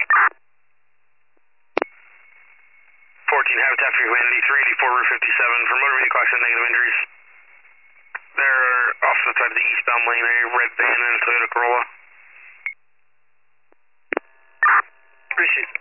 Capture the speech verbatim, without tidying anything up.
fourteen Habitat for Humanity, three eighty-four Route fifty-seven for motor vehicle accident, negative injuries. They're off to the side of the eastbound lane, a red van and a Toyota Corolla. Appreciate it.